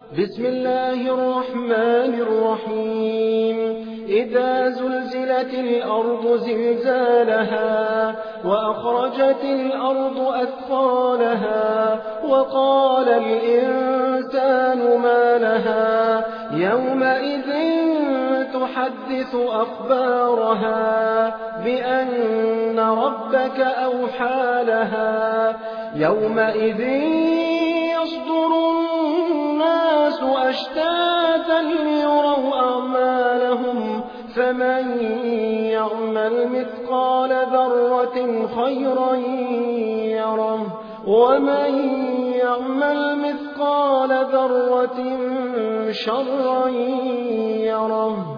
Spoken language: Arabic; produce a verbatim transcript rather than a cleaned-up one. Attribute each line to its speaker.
Speaker 1: بسم الله الرحمن الرحيم إذا زلزلت الأرض زلزالها وأخرجت الأرض أثقالها وقال الإنسان ما لها يومئذ تحدث أخبارها بأن ربك أوحى لها يومئذ يصدر الناس أشتاتا ليروا أعمالهم فمن يعمل مثقال ذرة خيرا يره ومن يعمل مثقال ذرة شرا يره.